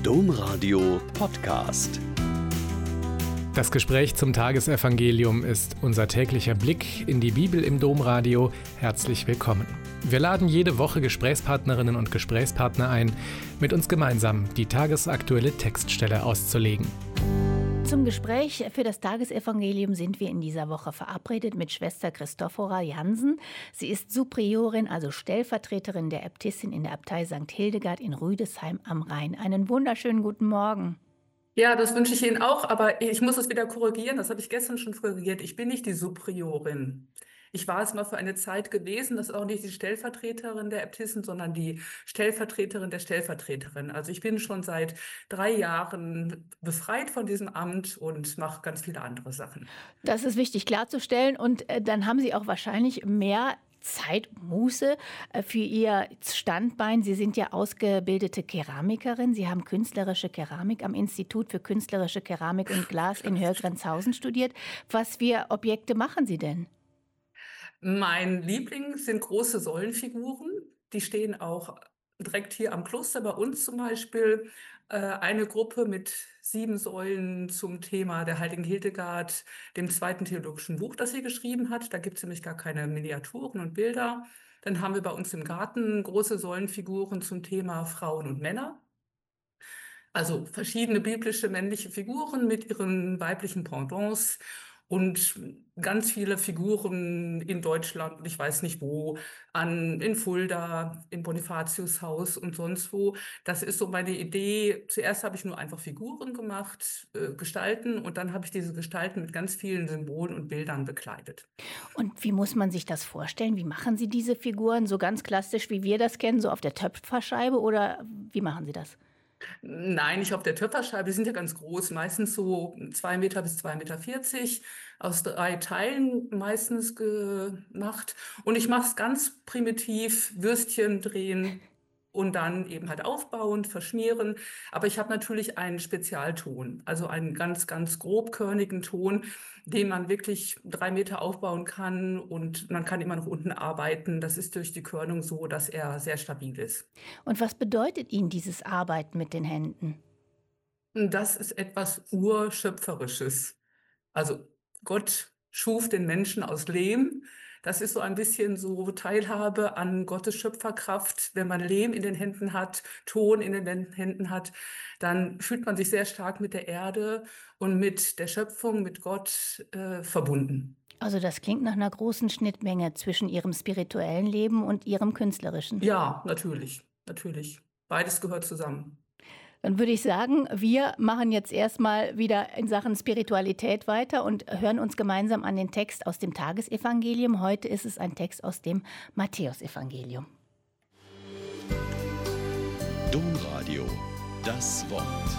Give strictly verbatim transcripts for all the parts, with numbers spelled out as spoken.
Domradio Podcast. Das Gespräch zum Tagesevangelium ist unser täglicher Blick in die Bibel im Domradio. Herzlich willkommen. Wir laden jede Woche Gesprächspartnerinnen und Gesprächspartner ein, mit uns gemeinsam die tagesaktuelle Textstelle auszulegen. Zum Gespräch für das Tagesevangelium sind wir in dieser Woche verabredet mit Schwester Christophora Jansen. Sie ist Superiorin, also Stellvertreterin der Äbtissin in der Abtei Sankt Hildegard in Rüdesheim am Rhein. Einen wunderschönen guten Morgen. Ja, das wünsche ich Ihnen auch, aber ich muss es wieder korrigieren, das habe ich gestern schon korrigiert. Ich bin nicht die Superiorin. Ich war es mal für eine Zeit gewesen, das ist auch nicht die Stellvertreterin der Äbtissin, sondern die Stellvertreterin der Stellvertreterin. Also ich bin schon seit drei Jahren befreit von diesem Amt und mache ganz viele andere Sachen. Das ist wichtig klarzustellen und äh, dann haben Sie auch wahrscheinlich mehr Zeit, Muße äh, für Ihr Standbein. Sie sind ja ausgebildete Keramikerin. Sie haben künstlerische Keramik am Institut für künstlerische Keramik und Glas in Hörgrenzhausen studiert. Was für Objekte machen Sie denn? Mein Liebling sind große Säulenfiguren. Die stehen auch direkt hier am Kloster bei uns zum Beispiel. Äh, eine Gruppe mit sieben Säulen zum Thema der heiligen Hildegard, dem zweiten theologischen Buch, das sie geschrieben hat. Da gibt es nämlich gar keine Miniaturen und Bilder. Dann haben wir bei uns im Garten große Säulenfiguren zum Thema Frauen und Männer. Also verschiedene biblische männliche Figuren mit ihren weiblichen Pendants und ganz viele Figuren in Deutschland und ich weiß nicht wo, an, in Fulda, im Bonifatiushaus und sonst wo. Das ist so meine Idee. Zuerst habe ich nur einfach Figuren gemacht, äh, Gestalten und dann habe ich diese Gestalten mit ganz vielen Symbolen und Bildern bekleidet. Und wie muss man sich das vorstellen? Wie machen Sie diese Figuren? So ganz klassisch, wie wir das kennen, so auf der Töpferscheibe oder wie machen Sie das? Nein, nicht auf der Töpferscheibe, die sind ja ganz groß, meistens so zwei Meter bis zwei Meter vierzig, aus drei Teilen meistens gemacht. Und ich mache es ganz primitiv, Würstchen drehen und dann eben halt aufbauen, verschmieren. Aber ich habe natürlich einen Spezialton, also einen ganz, ganz grobkörnigen Ton, den man wirklich drei Meter aufbauen kann und man kann immer noch unten arbeiten. Das ist durch die Körnung so, dass er sehr stabil ist. Und was bedeutet Ihnen dieses Arbeiten mit den Händen? Das ist etwas Urschöpferisches. Also Gott schuf den Menschen aus Lehm. Das ist so ein bisschen so Teilhabe an Gottes Schöpferkraft. Wenn man Lehm in den Händen hat, Ton in den Händen hat, dann fühlt man sich sehr stark mit der Erde und mit der Schöpfung, mit Gott äh, verbunden. Also das klingt nach einer großen Schnittmenge zwischen Ihrem spirituellen Leben und Ihrem künstlerischen. Ja, natürlich, natürlich. Beides gehört zusammen. Dann würde ich sagen, wir machen jetzt erstmal wieder in Sachen Spiritualität weiter und hören uns gemeinsam an den Text aus dem Tagesevangelium. Heute ist es ein Text aus dem Matthäusevangelium. Domradio, das Wort.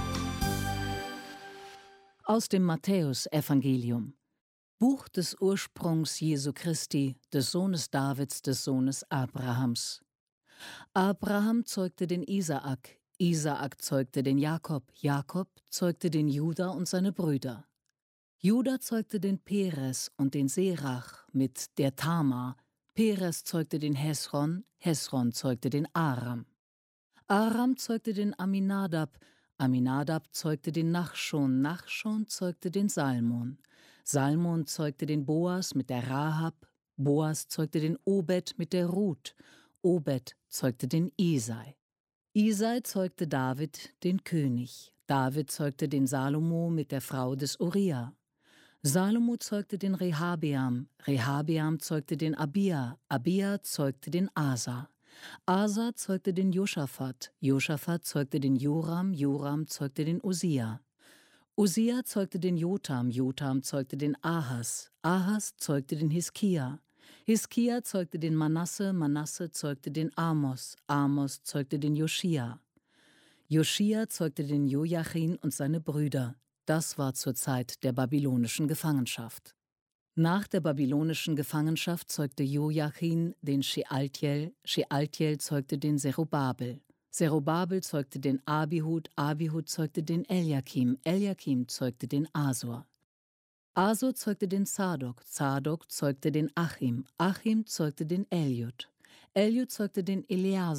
Aus dem Matthäusevangelium. Buch des Ursprungs Jesu Christi, des Sohnes Davids, des Sohnes Abrahams. Abraham zeugte den Isaak, Isaak zeugte den Jakob, Jakob zeugte den Juda und seine Brüder. Juda zeugte den Peres und den Serach mit der Tamar, Peres zeugte den Hesron, Hesron zeugte den Aram. Aram zeugte den Aminadab, Aminadab zeugte den Nachschon, Nachschon zeugte den Salmon. Salmon zeugte den Boas mit der Rahab, Boas zeugte den Obed mit der Ruth, Obed zeugte den Isai. Isai zeugte David, den König. David zeugte den Salomo mit der Frau des Uria. Salomo zeugte den Rehabeam. Rehabeam zeugte den Abia. Abia zeugte den Asa. Asa zeugte den Josaphat. Josaphat zeugte den Joram. Joram zeugte den Usia. Usia zeugte den Jotam. Jotam zeugte den Ahas. Ahas zeugte den Hiskia. Hiskia zeugte den Manasse, Manasse zeugte den Amos, Amos zeugte den Joschia. Joschia zeugte den Joachim und seine Brüder. Das war zur Zeit der babylonischen Gefangenschaft. Nach der babylonischen Gefangenschaft zeugte Joachim den Shealtiel, Shealtiel zeugte den Zerubabel. Zerubabel zeugte den Abihud, Abihud zeugte den Eliakim, Eliakim zeugte den Asor. Asor zeugte den Zadok, Zadok zeugte den Achim, Achim zeugte den Eliud. Eliud zeugte den Eleazar,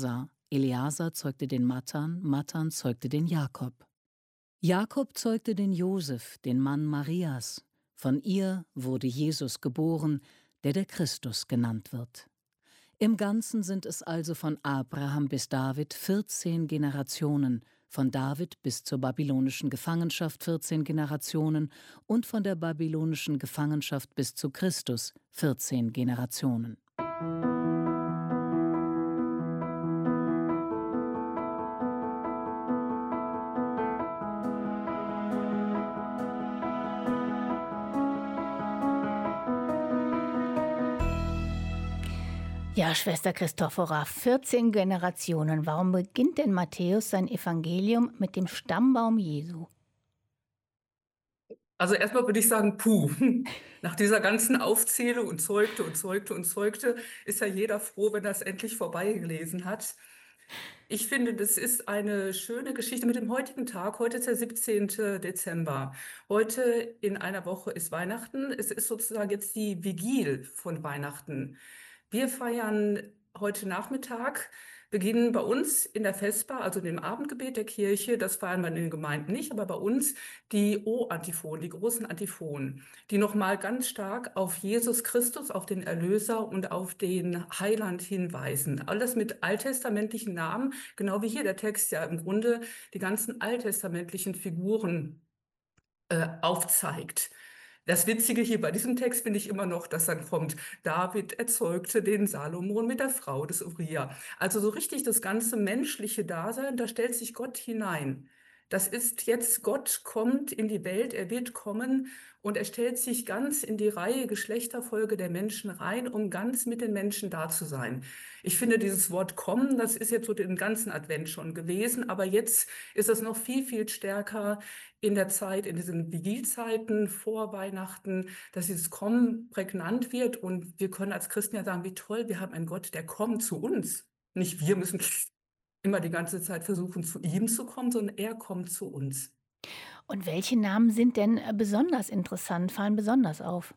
Eleazar zeugte den Matan, Matan zeugte den Jakob. Jakob zeugte den Josef, den Mann Marias. Von ihr wurde Jesus geboren, der der Christus genannt wird. Im Ganzen sind es also von Abraham bis David vierzehn Generationen, von David bis zur babylonischen Gefangenschaft vierzehn Generationen und von der babylonischen Gefangenschaft bis zu Christus vierzehn Generationen. Ja, Schwester Christophora, vierzehn Generationen. Warum beginnt denn Matthäus sein Evangelium mit dem Stammbaum Jesu? Also erstmal würde ich sagen, puh, nach dieser ganzen Aufzählung und zeugte und zeugte und zeugte, ist ja jeder froh, wenn er es endlich vorbeigelesen hat. Ich finde, das ist eine schöne Geschichte mit dem heutigen Tag. Heute ist der siebzehnte Dezember. Heute in einer Woche ist Weihnachten. Es ist sozusagen jetzt die Vigil von Weihnachten. Wir feiern heute Nachmittag, beginnen bei uns in der Vesper, also dem Abendgebet der Kirche, das feiern wir in den Gemeinden nicht, aber bei uns die O-Antiphonen, die großen Antiphonen, die nochmal ganz stark auf Jesus Christus, auf den Erlöser und auf den Heiland hinweisen. Alles mit alttestamentlichen Namen, genau wie hier der Text ja im Grunde die ganzen alttestamentlichen Figuren äh, aufzeigt. Das Witzige hier bei diesem Text finde ich immer noch, dass dann kommt, David erzeugte den Salomon mit der Frau des Uriah. Also so richtig das ganze menschliche Dasein, da stellt sich Gott hinein. Das ist jetzt, Gott kommt in die Welt, er wird kommen und er stellt sich ganz in die Reihe Geschlechterfolge der Menschen rein, um ganz mit den Menschen da zu sein. Ich finde dieses Wort kommen, das ist jetzt so den ganzen Advent schon gewesen, aber jetzt ist es noch viel, viel stärker in der Zeit, in diesen Vigilzeiten vor Weihnachten, dass dieses Kommen prägnant wird und wir können als Christen ja sagen, wie toll, wir haben einen Gott, der kommt zu uns. Nicht wir müssen immer die ganze Zeit versuchen, zu ihm zu kommen, sondern er kommt zu uns. Und welche Namen sind denn besonders interessant, fallen besonders auf?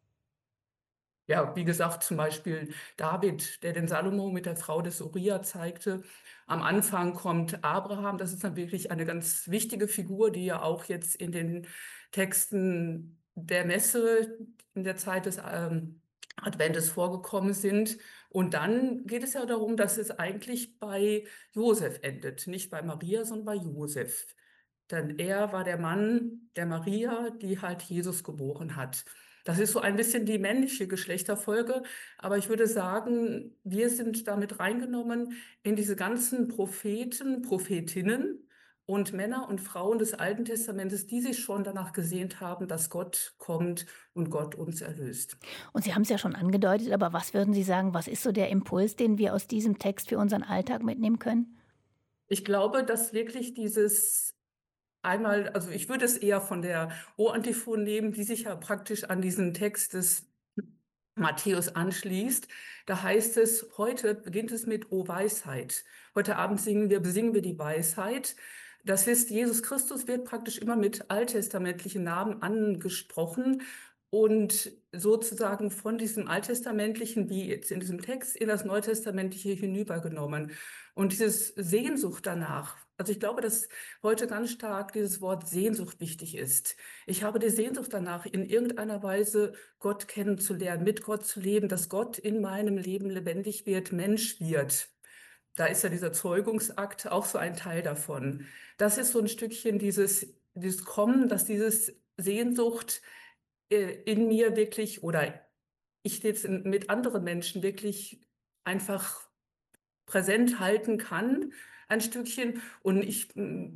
Ja, wie gesagt, zum Beispiel David, der den Salomo mit der Frau des Uriah zeigte. Am Anfang kommt Abraham, das ist dann wirklich eine ganz wichtige Figur, die ja auch jetzt in den Texten der Messe in der Zeit des ähm, Adventes vorgekommen sind. Und dann geht es ja darum, dass es eigentlich bei Josef endet, nicht bei Maria, sondern bei Josef. Denn er war der Mann der Maria, die halt Jesus geboren hat. Das ist so ein bisschen die männliche Geschlechterfolge, aber ich würde sagen, wir sind damit reingenommen in diese ganzen Propheten, Prophetinnen und Männer und Frauen des Alten Testamentes, die sich schon danach gesehnt haben, dass Gott kommt und Gott uns erlöst. Und Sie haben es ja schon angedeutet, aber was würden Sie sagen, was ist so der Impuls, den wir aus diesem Text für unseren Alltag mitnehmen können? Ich glaube, dass wirklich dieses einmal, also ich würde es eher von der O-Antiphon nehmen, die sich ja praktisch an diesen Text des Matthäus anschließt. Da heißt es, heute beginnt es mit O Weisheit. Heute Abend singen wir, besingen wir die Weisheit. Das heißt, Jesus Christus wird praktisch immer mit alttestamentlichen Namen angesprochen und sozusagen von diesem Alttestamentlichen, wie jetzt in diesem Text, in das Neutestamentliche hinübergenommen. Und dieses Sehnsucht danach, also ich glaube, dass heute ganz stark dieses Wort Sehnsucht wichtig ist. Ich habe die Sehnsucht danach, in irgendeiner Weise Gott kennenzulernen, mit Gott zu leben, dass Gott in meinem Leben lebendig wird, Mensch wird. Da ist ja dieser Zeugungsakt auch so ein Teil davon. Das ist so ein Stückchen dieses, dieses Kommen, dass dieses Sehnsucht äh, in mir wirklich, oder ich jetzt in, mit anderen Menschen wirklich einfach präsent halten kann, ein Stückchen. Und ich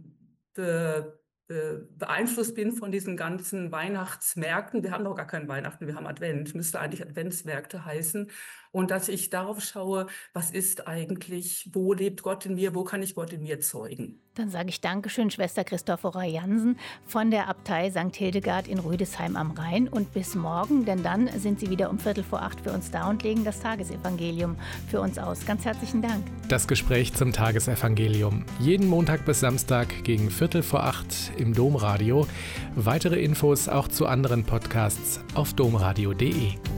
be, be, beeinflusst bin von diesen ganzen Weihnachtsmärkten. Wir haben doch gar keinen Weihnachten, wir haben Advent, müsste eigentlich Adventsmärkte heißen. Und dass ich darauf schaue, was ist eigentlich, wo lebt Gott in mir, wo kann ich Gott in mir zeugen. Dann sage ich Dankeschön, Schwester Christophora Jansen von der Abtei Sankt Hildegard in Rüdesheim am Rhein. Und bis morgen, denn dann sind Sie wieder um Viertel vor acht für uns da und legen das Tagesevangelium für uns aus. Ganz herzlichen Dank. Das Gespräch zum Tagesevangelium. Jeden Montag bis Samstag gegen Viertel vor acht im Domradio. Weitere Infos auch zu anderen Podcasts auf domradio punkt de.